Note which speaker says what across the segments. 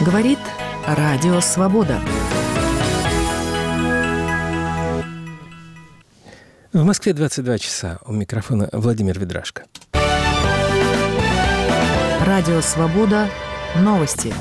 Speaker 1: Говорит Радио Свобода.
Speaker 2: В Москве 22 часа. У микрофона Владимир Ведрашко.
Speaker 1: Радио Свобода. Новости.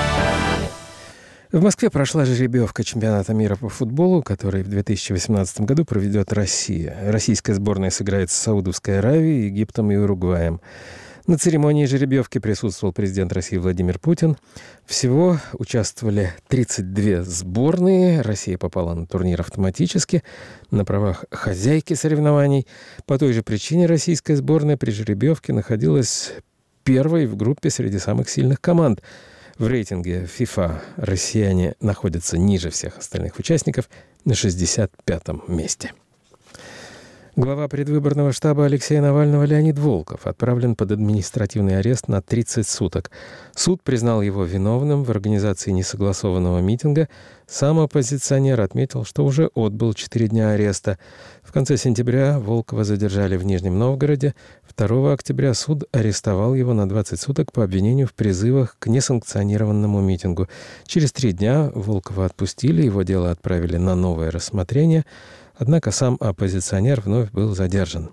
Speaker 2: В Москве прошла жеребьевка чемпионата мира по футболу, который в 2018 году проведет Россия. Российская сборная сыграет с Саудовской Аравией, Египтом и Уругваем. На церемонии жеребьевки присутствовал президент России Владимир Путин. Всего участвовали 32 сборные. Россия попала на турнир автоматически, на правах хозяйки соревнований. По той же причине российская сборная при жеребьевке находилась первой в группе среди самых сильных команд. В рейтинге FIFA россияне находятся ниже всех остальных участников на 65-м месте. Глава предвыборного штаба Алексея Навального Леонид Волков отправлен под административный арест на 30 суток. Суд признал его виновным в организации несогласованного митинга. Сам оппозиционер отметил, что уже отбыл 4 дня ареста. В конце сентября Волкова задержали в Нижнем Новгороде. 2 октября суд арестовал его на 20 суток по обвинению в призывах к несанкционированному митингу. Через 3 дня Волкова отпустили, его дело отправили на новое рассмотрение. Однако сам оппозиционер вновь был задержан.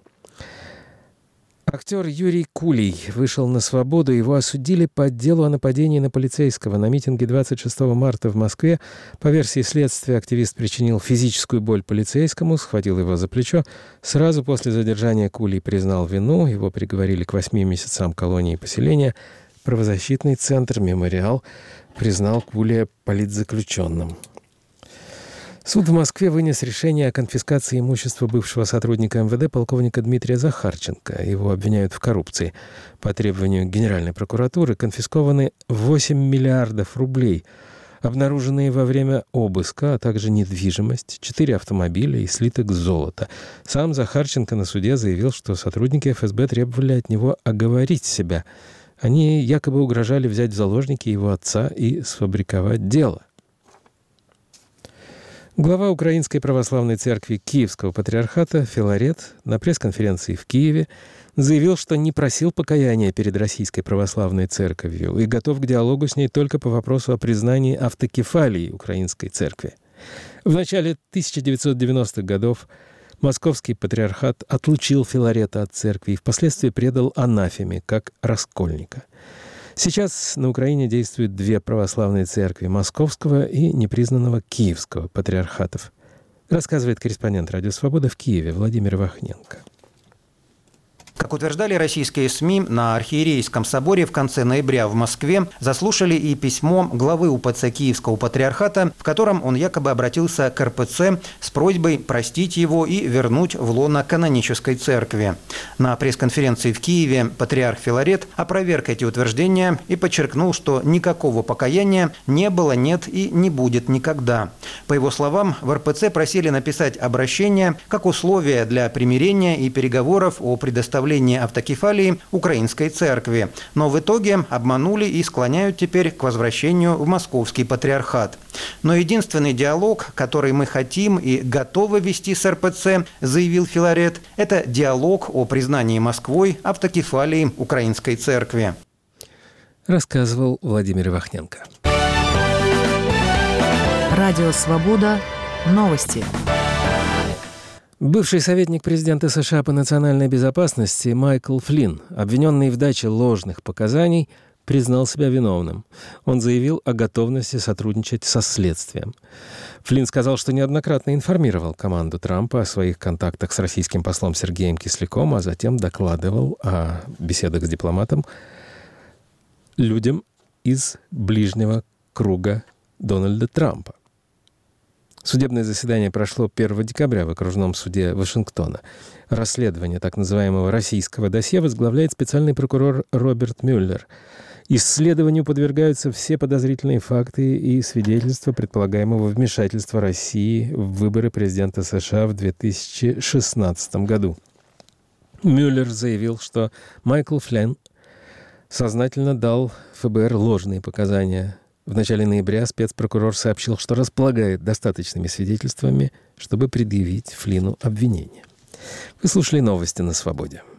Speaker 2: Актер Юрий Кулий вышел на свободу. Его осудили по делу о нападении на полицейского на митинге 26 марта в Москве. По версии следствия, активист причинил физическую боль полицейскому, схватил его за плечо. Сразу после задержания Кулий признал вину. Его приговорили к 8 месяцам колонии поселения. Правозащитный центр «Мемориал» признал Кулия политзаключенным. Суд в Москве вынес решение о конфискации имущества бывшего сотрудника МВД полковника Дмитрия Захарченко. Его обвиняют в коррупции. По требованию Генеральной прокуратуры конфискованы 8 миллиардов рублей, обнаруженные во время обыска, а также недвижимость, 4 автомобиля и слиток золота. Сам Захарченко на суде заявил, что сотрудники ФСБ требовали от него оговорить себя. Они якобы угрожали взять в заложники его отца и сфабриковать дело. Глава Украинской православной церкви Киевского патриархата Филарет на пресс-конференции в Киеве заявил, что не просил покаяния перед Российской православной церковью и готов к диалогу с ней только по вопросу о признании автокефалии Украинской церкви. В начале 1990-х годов Московский патриархат отлучил Филарета от церкви и впоследствии предал анафеме, как раскольника. Сейчас на Украине действуют 2 православные церкви – Московского и непризнанного Киевского патриархатов. Рассказывает корреспондент «Радио Свобода» в Киеве Владимир Вахненко.
Speaker 3: Как утверждали российские СМИ, на Архиерейском соборе в конце ноября в Москве заслушали и письмо главы УПЦ Киевского патриархата, в котором он якобы обратился к РПЦ с просьбой простить его и вернуть в лоно канонической церкви. На пресс-конференции в Киеве патриарх Филарет опроверг эти утверждения и подчеркнул, что никакого покаяния не было, нет и не будет никогда. По его словам, в РПЦ просили написать обращение как условие для примирения и переговоров о предоставлении автокефалии Украинской церкви. Но в итоге обманули и склоняют теперь к возвращению в Московский патриархат. Но единственный диалог, который мы хотим и готовы вести с РПЦ, заявил Филарет, это диалог о признании Москвой автокефалии Украинской церкви.
Speaker 2: Рассказывал Владимир Вахненко.
Speaker 1: Радио Свобода. Новости.
Speaker 2: Бывший советник президента США по национальной безопасности Майкл Флинн, обвиненный в даче ложных показаний, признал себя виновным. Он заявил о готовности сотрудничать со следствием. Флинн сказал, что неоднократно информировал команду Трампа о своих контактах с российским послом Сергеем Кисляком, а затем докладывал о беседах с дипломатом людям из ближнего круга Дональда Трампа. Судебное заседание прошло 1 декабря в окружном суде Вашингтона. Расследование так называемого российского досье возглавляет специальный прокурор Роберт Мюллер. Исследованию подвергаются все подозрительные факты и свидетельства предполагаемого вмешательства России в выборы президента США в 2016 году. Мюллер заявил, что Майкл Флинн сознательно дал ФБР ложные показания. В начале ноября спецпрокурор сообщил, что располагает достаточными свидетельствами, чтобы предъявить Флинну обвинение. Вы слушали новости на «Свободе».